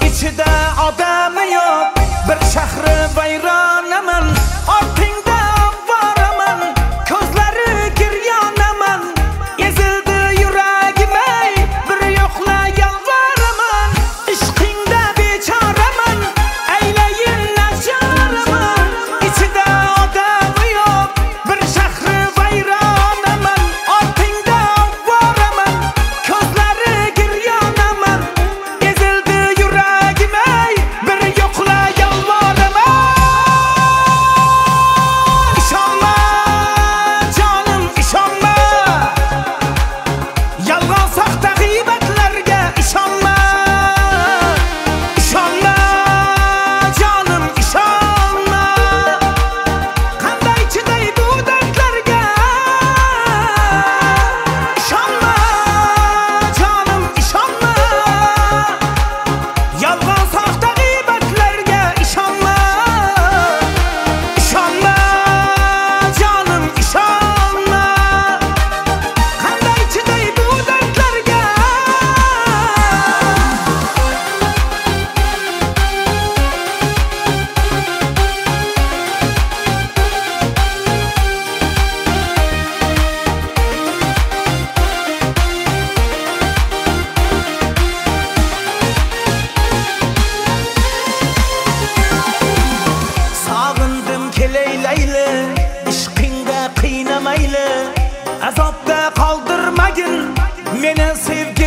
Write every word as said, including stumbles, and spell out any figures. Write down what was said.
İçide adamı yok, bir şehri vayronaman. Ortingda boraman, ko'zlari giryonaman. Ezildi yuragime, bir yo'qla yalvaraman. Ishqingda bechoraman, aylayin nacharaman. İçide adamı yok, bir shahri vayronaman. Ortingda boraman, ko'zlari giryonaman. Ezildi yuragime, bir yo'qla yalvaraman. İshonma jonim, ishonma, yolg'on soxta g'iybatlarga ishonma. Ishonma jonim, ishonma, qanday chiday bu dardlarga. Ishonma jonim, ishonma, yolg'on soxta g'iybatlarga ishonma. Ishonma jonim, ishonma, qanday chiday bu dardlarga. Sağındım keleylayli, ishqingda qiynamayli, azobda qoldirmagin meni sevgi